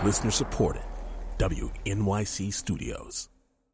Listener supported. WNYC Studios.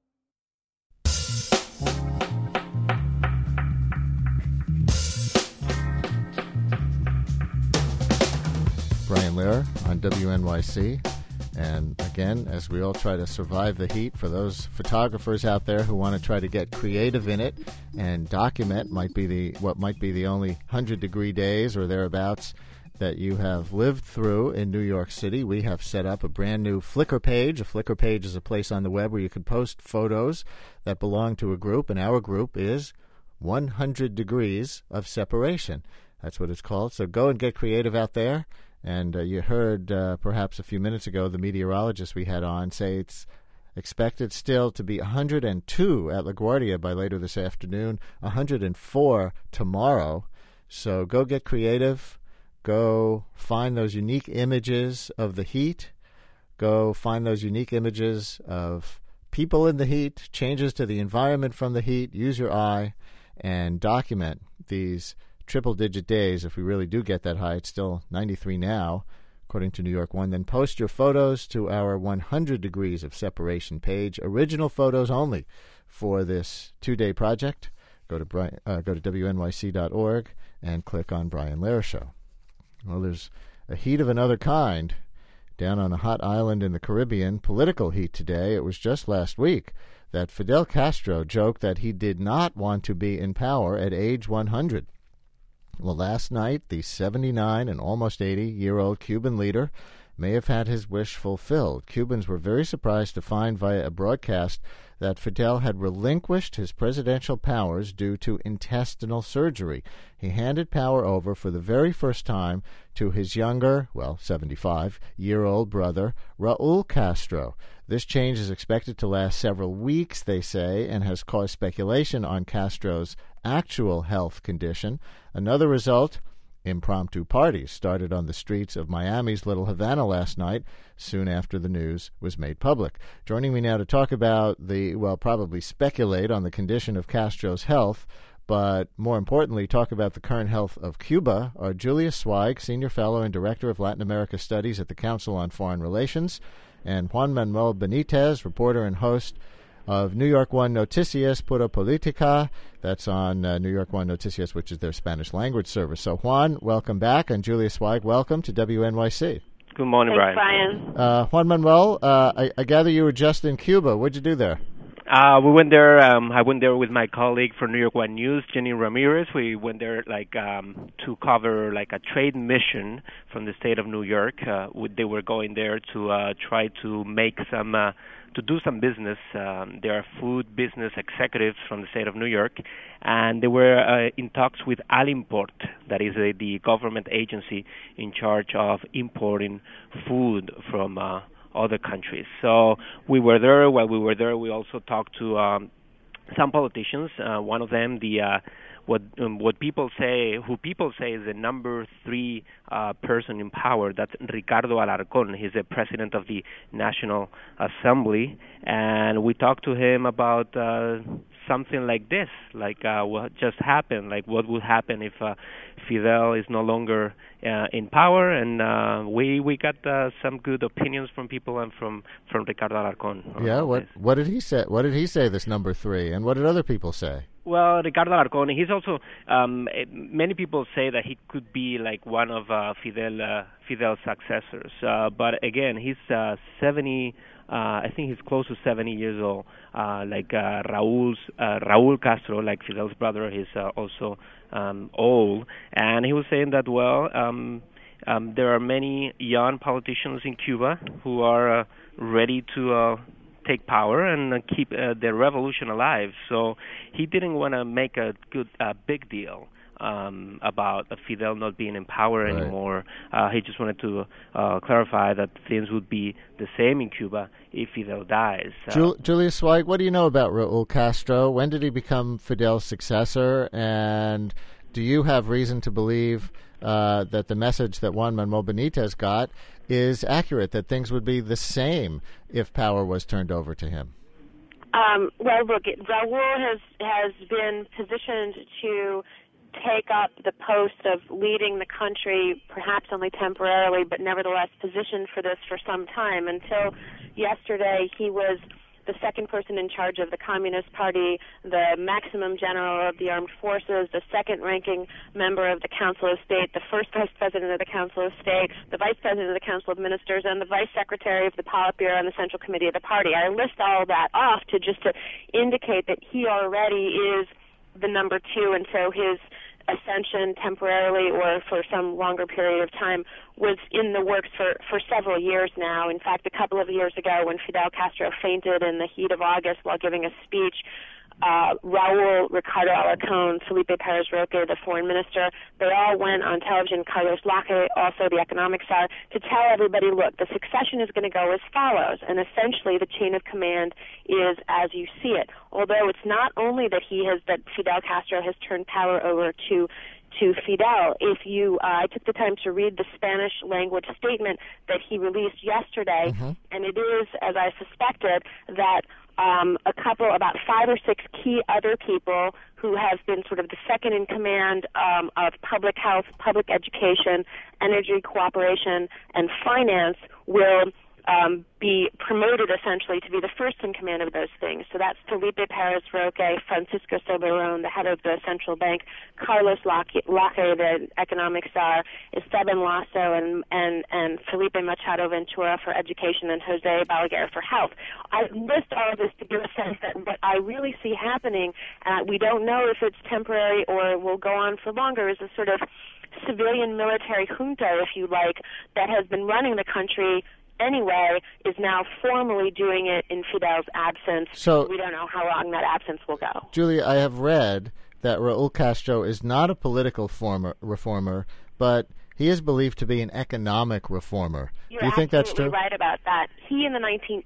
Brian Lehrer on WNYC. And again, as we all try to survive the heat, for those photographers out there who want to try to get creative in it and document what might be the only 100-degree days or thereabouts that you have lived through in New York City, we have set up a brand new Flickr page. A Flickr page is a place on the web where you can post photos that belong to a group, and our group is 100 Degrees of Separation. That's what it's called. So go and get creative out there. And you heard perhaps a few minutes ago the meteorologist we had on say it's expected still to be 102 at LaGuardia by later this afternoon, 104 tomorrow. So go get creative. Go find those unique images of the heat. Go find those unique images of people in the heat, changes to the environment from the heat. Use your eye and document these triple-digit days. If we really do get that high, it's still 93 now, according to New York One. Then post your photos to our 100 Degrees of Separation page. Original photos only for this 2-day project. Go to WNYC.org and click on Brian Lehrer Show. Well, there's a heat of another kind down on a hot island in the Caribbean. Political heat today. It was just last week that Fidel Castro joked that he did not want to be in power at age 100. Well, last night, the 79 and almost 80-year-old Cuban leader may have had his wish fulfilled. Cubans were very surprised to find via a broadcast that Fidel had relinquished his presidential powers due to intestinal surgery. He handed power over for the very first time to his younger, 75-year-old brother, Raul Castro. This change is expected to last several weeks, they say, and has caused speculation on Castro's actual health condition. Another result, impromptu parties started on the streets of Miami's Little Havana last night, soon after the news was made public. Joining me now to talk about probably speculate on the condition of Castro's health, but more importantly, talk about the current health of Cuba, are Julia Zweig, Senior Fellow and Director of Latin America Studies at the Council on Foreign Relations, and Juan Manuel Benitez, reporter and host of New York One Noticias Pura Politica. That's on New York One Noticias, which is their Spanish language service. So, Juan, welcome back, and Julia Zweig, welcome to WNYC. Good morning, Thanks, Brian. Juan Manuel, I gather you were just in Cuba. What'd you do there? We went there. I went there with my colleague for New York One News, Jenny Ramirez. We went there to cover a trade mission from the state of New York. They were going there to try to make to do some business. There are food business executives from the state of New York, and they were in talks with Alimport, that is the government agency in charge of importing food from other countries. So we were there. While we were there, we also talked to some politicians. One of them, who people say is the number 3 person in power. That's Ricardo Alarcón. He's the president of the National Assembly, and we talked to him about something like this, what just happened, what would happen if Fidel is no longer in power, and we got some good opinions from people and from Ricardo Alarcón. Yeah, what did he say? What did he say? This number 3, and what did other people say? Well, Ricardo Alarcón, he's also, many people say that he could be one of Fidel's successors. But again, he's 70, I think he's close to 70 years old. Raul Castro, like Fidel's brother, he's also old. And he was saying that, there are many young politicians in Cuba who are ready to take power and keep the revolution alive. So he didn't want to make a big deal about Fidel not being in power anymore. He just wanted to clarify that things would be the same in Cuba if Fidel dies. Julia Zweig, what do you know about Raul Castro? When did he become Fidel's successor? And do you have reason to believe that the message that Juan Manuel Benitez got is accurate, that things would be the same if power was turned over to him? Raul has been positioned to take up the post of leading the country, perhaps only temporarily, but nevertheless positioned for this for some time. Until yesterday, he was the second person in charge of the Communist Party, the maximum general of the armed forces, the second-ranking member of the Council of State, the first vice president of the Council of State, the vice president of the Council of Ministers, and the vice secretary of the Politburo and the Central Committee of the party. I list all that off to indicate that he already is the number two, and so his ascension temporarily or for some longer period of time was in the works for several years now. In fact, a couple of years ago when Fidel Castro fainted in the heat of August while giving a speech, Raul, Ricardo Alarcón, Felipe Pérez Roque, the foreign minister, they all went on television, Carlos Lache, also the economic czar, to tell everybody, look, the succession is going to go as follows. And essentially the chain of command is as you see it. Although it's not only that Fidel Castro has turned power over to Fidel. I took the time to read the Spanish language statement that he released yesterday, and it is, as I suspected, that about 5 or 6 key other people who have been sort of the second in command of public health, public education, energy cooperation, and finance will be promoted essentially to be the first in command of those things. So that's Felipe Pérez Roque, Francisco Soberón, the head of the central bank, Carlos Lache, the economic czar, Esteban Lasso, and Felipe Machado Ventura for education, and Jose Balaguer for health. I list all of this to give a sense that what I really see happening, we don't know if it's temporary or will go on for longer, is a sort of civilian military junta, if you like, that has been running the country anyway, is now formally doing it in Fidel's absence. So we don't know how long that absence will go. Julia, I have read that Raul Castro is not a political reformer, but he is believed to be an economic reformer. You're Do you think that's true? Absolutely right about that. He in the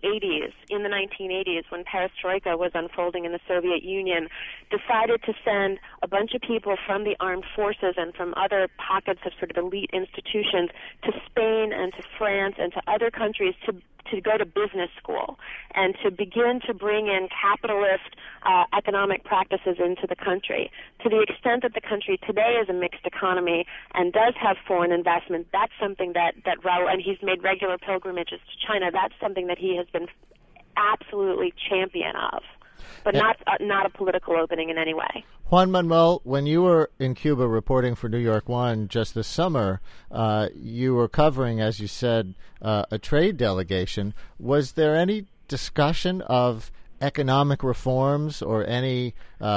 1980s, when perestroika was unfolding in the Soviet Union, decided to send a bunch of people from the armed forces and from other pockets of sort of elite institutions to Spain and to France and to other countries to go to business school and to begin to bring in capitalist economic practices into the country. To the extent that the country today is a mixed economy and does have foreign investment, that's something that Raul, and he's made regular pilgrimages to China, that's something that he has been absolutely champion of, but not a political opening in any way. Juan Manuel, when you were in Cuba reporting for New York One just this summer, you were covering, as you said, a trade delegation. Was there any discussion of economic reforms or any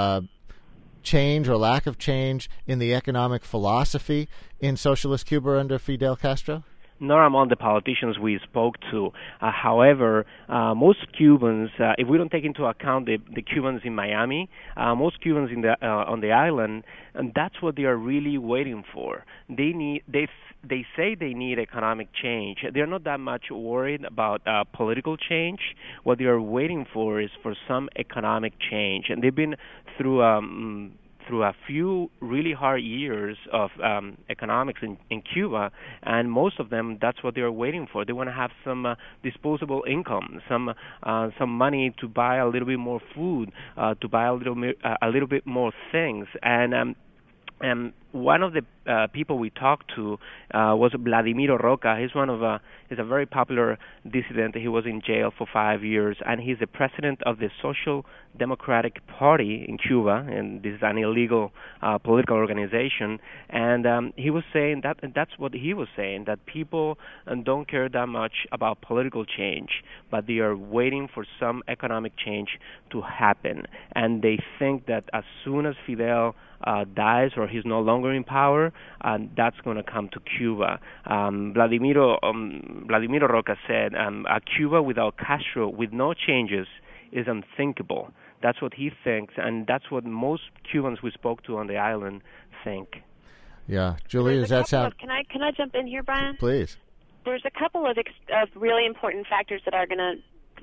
change or lack of change in the economic philosophy in socialist Cuba under Fidel Castro? Nor among the politicians we spoke to. However, most Cubans, if we don't take into account the Cubans in Miami, most Cubans on the island, and that's what they are really waiting for. They say they need economic change. They're not that much worried about political change. What they are waiting for is for some economic change, and they've been through a few really hard years of economics in Cuba, and most of them, that's what they're waiting for. They want to have some disposable income, some money to buy a little bit more food, to buy a little bit more things, and one of the people we talked to was Vladimiro Roca. He's a very popular dissident. He was in jail for 5 years, and he's the president of the Social Democratic Party in Cuba, and this is an illegal political organization. And he was saying that's what he was saying, that people don't care that much about political change, but they are waiting for some economic change to happen. And they think that as soon as Fidel dies or he's no longer in power, that's going to come to Cuba. Vladimiro Roca said, a Cuba without Castro, with no changes, is unthinkable. That's what he thinks, and that's what most Cubans we spoke to on the island think. Yeah. Julie, does that sound... Can I jump in here, Brian? Please. There's a couple of really important factors that are going to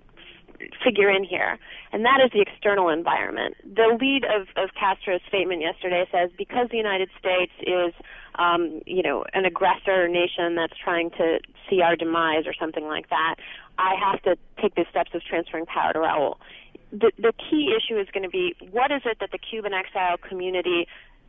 figure in here, and that is the external environment. The lead of Castro's statement yesterday says, because the United States is an aggressor nation that's trying to see our demise or something like that, I have to take the steps of transferring power to Raul. The key issue is going to be, what is it that the Cuban exile community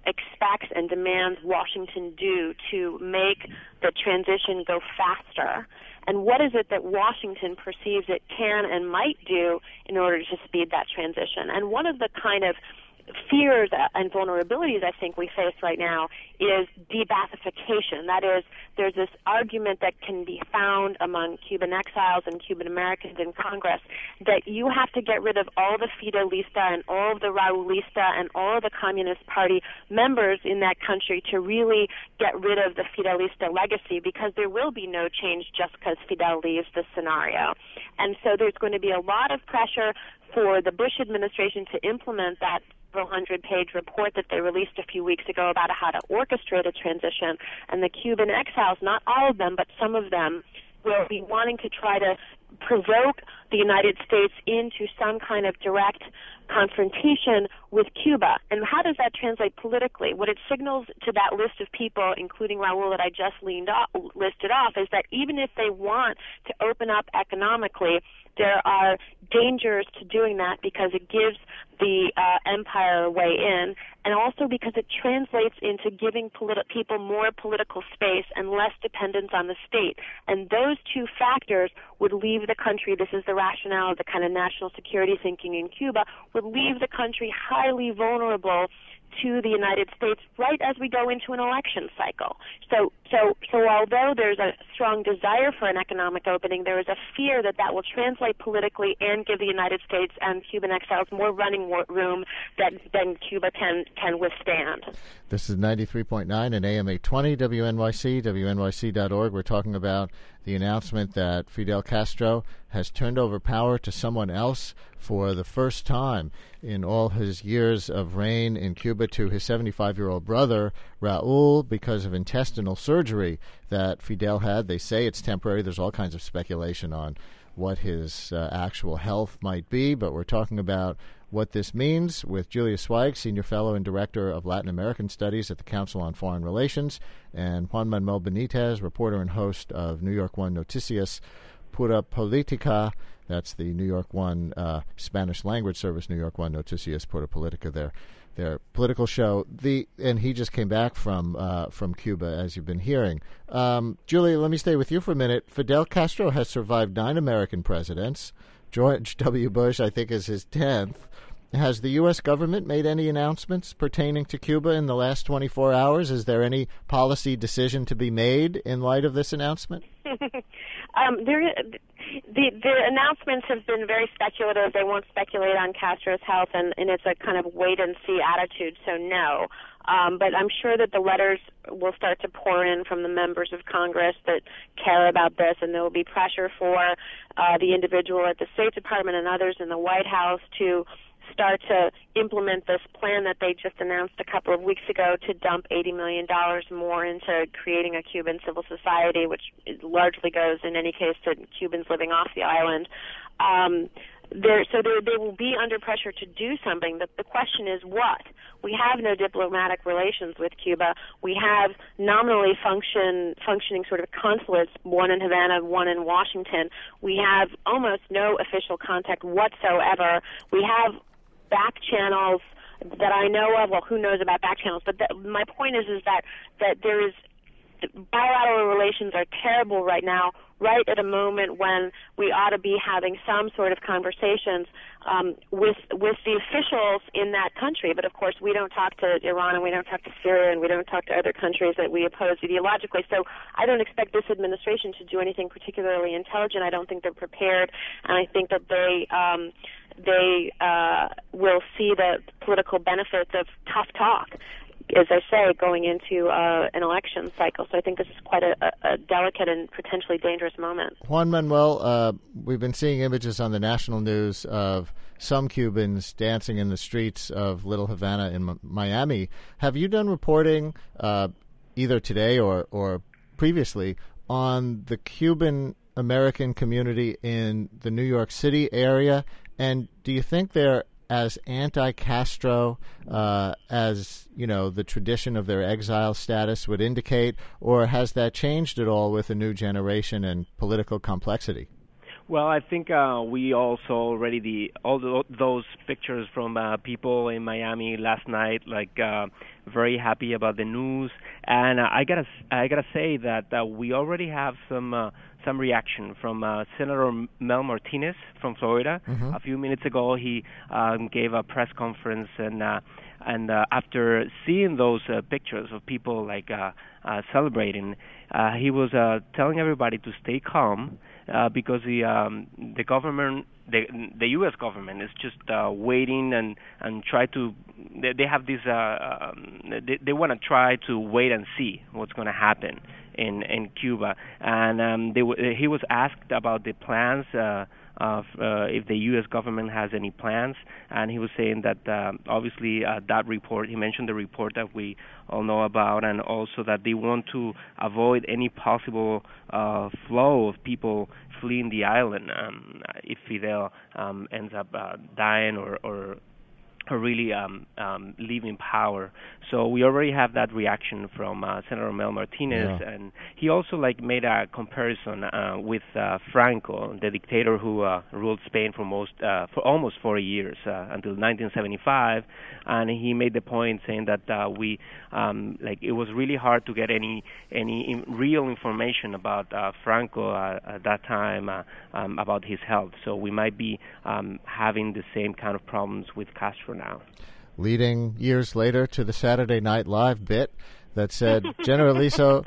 expects and demands Washington do to make the transition go faster? And what is it that Washington perceives it can and might do in order to speed that transition? And one of the kind of fears and vulnerabilities I think we face right now is de-Baathification. That is, there's this argument that can be found among Cuban exiles and Cuban Americans in Congress that you have to get rid of all the Fidelista and all of the Raulista and all of the Communist Party members in that country to really get rid of the Fidelista legacy, because there will be no change just because Fidel leaves the scenario. And so there's going to be a lot of pressure for the Bush administration to implement that 100-page report that they released a few weeks ago about how to orchestrate a transition. And the Cuban exiles, not all of them, but some of them, will be wanting to try to provoke the United States into some kind of direct confrontation with Cuba. And how does that translate politically? What it signals to that list of people, including Raul that I just listed off, is that even if they want to open up economically, there are dangers to doing that because it gives the empire a way in, and also because it translates into giving people more political space and less dependence on the state. And those two factors would leave the country, this is the rationale of the kind of national security thinking in Cuba, would leave the country highly vulnerable to the United States right as we go into an election cycle. So although there's a strong desire for an economic opening, there is a fear that that will translate politically and give the United States and Cuban exiles more running room than Cuba can withstand. This is 93.9 and AM 820 WNYC, WNYC.org. We're talking about the announcement that Fidel Castro has turned over power to someone else for the first time in all his years of reign in Cuba, to his 75-year-old brother, Raul, because of intestinal surgery that Fidel had. They say it's temporary. There's all kinds of speculation on what his actual health might be, but we're talking about what this means with Julia Zweig, Senior Fellow and Director of Latin American Studies at the Council on Foreign Relations, and Juan Manuel Benitez, reporter and host of New York One Noticias Pura Politica. That's the New York One Spanish language service, New York One Noticias Pura Politica, their political show. And he just came back from Cuba, as you've been hearing. Julia, let me stay with you for a minute. Fidel Castro has survived 9 American presidents. George W. Bush, I think, is his 10th. Has the U.S. government made any announcements pertaining to Cuba in the last 24 hours? Is there any policy decision to be made in light of this announcement? The announcements have been very speculative. They won't speculate on Castro's health, and it's a kind of wait-and-see attitude, so no. But I'm sure that the letters will start to pour in from the members of Congress that care about this, and there will be pressure for the individual at the State Department and others in the White House to start to implement this plan that they just announced a couple of weeks ago to dump $80 million more into creating a Cuban civil society, which largely goes, in any case, to Cubans living off the island. They will be under pressure to do something. The question is what? We have no diplomatic relations with Cuba. We have nominally functioning sort of consulates, one in Havana, one in Washington. We have almost no official contact whatsoever. We have back channels that I know of. Well, who knows about back channels? But my point is that there is bilateral relations are terrible right now, right at a moment when we ought to be having some sort of conversations with the officials in that country. But of course, we don't talk to Iran, and we don't talk to Syria, and we don't talk to other countries that we oppose ideologically. So I don't expect this administration to do anything particularly intelligent. I don't think they're prepared, and I think that they will see the political benefits of tough talk, as I say, going into an election cycle. So I think this is quite a delicate and potentially dangerous moment. Juan Manuel, we've been seeing images on the national news of some Cubans dancing in the streets of Little Havana in Miami. Have you done reporting either today or previously on the Cuban American community in the New York City area? And do you think they're as anti-Castro as, the tradition of their exile status would indicate, or has that changed at all with a new generation and political complexity? Well, I think we also already those pictures from people in Miami last night, very happy about the news, and I gotta say that we already have some reaction from Senator Mel Martinez from Florida. Mm-hmm. A few minutes ago, he gave a press conference, and after seeing those pictures of people celebrating, he was telling everybody to stay calm. Because the government, the U.S. government, is just waiting and try to. They have this. They want to try to wait and see what's going to happen in Cuba. And he was asked about the plans of if the U.S. government has any plans, and he was saying that obviously that report. He mentioned the report that we all know about, and also that they want to avoid any possible flow of people fleeing the island if Fidel ends up dying or really leaving power. So we already have that reaction from Senator Mel Martinez, and he also made a comparison with Franco, the dictator who ruled Spain for almost 40 years until 1975, and he made the point saying that it was really hard to get any real information about Franco at that time about his health. So we might be having the same kind of problems with Castro now. Leading years later to the Saturday Night Live bit that said Generalissimo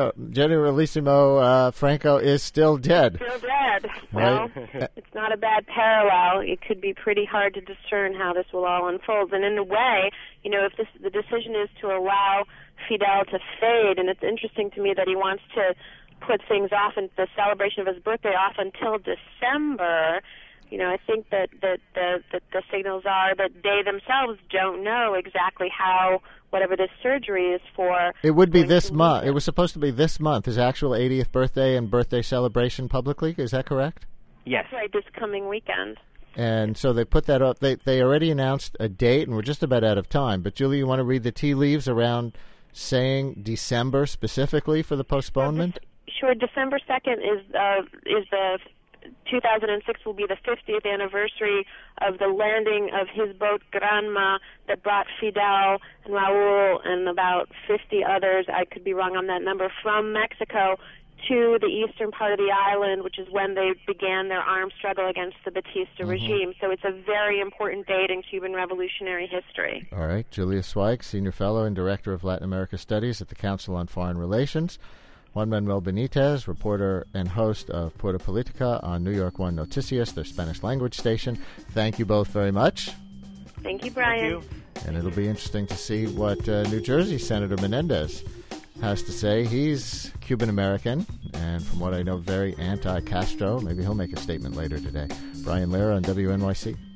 Franco is still dead. Still dead. Right? Well, it's not a bad parallel. It could be pretty hard to discern how this will all unfold. And in a way, if the decision is to allow Fidel to fade, and it's interesting to me that he wants to put things off, and the celebration of his birthday off until December. I think that the signals are that they themselves don't know exactly how whatever this surgery is for. It would be this month. It was supposed to be this month, his actual 80th birthday and birthday celebration publicly. Is that correct? Yes. That's right, this coming weekend. And so they put that up. They already announced a date, and we're just about out of time. But, Julie, you want to read the tea leaves around saying December specifically for the postponement? Sure. December 2nd is the 2006 will be the 50th anniversary of the landing of his boat Granma that brought Fidel and Raul and about 50 others, I could be wrong on that number, from Mexico to the eastern part of the island, which is when they began their armed struggle against the Batista regime. So it's a very important date in Cuban revolutionary history. All right. Julia Zweig, Senior Fellow and Director of Latin America Studies at the Council on Foreign Relations. Juan Manuel Benitez, reporter and host of Puerto Politica on New York One Noticias, their Spanish language station. Thank you both very much. Thank you, Brian. Thank you. And it'll be interesting to see what New Jersey Senator Menendez has to say. He's Cuban-American, and from what I know, very anti-Castro. Maybe he'll make a statement later today. Brian Lehrer on WNYC.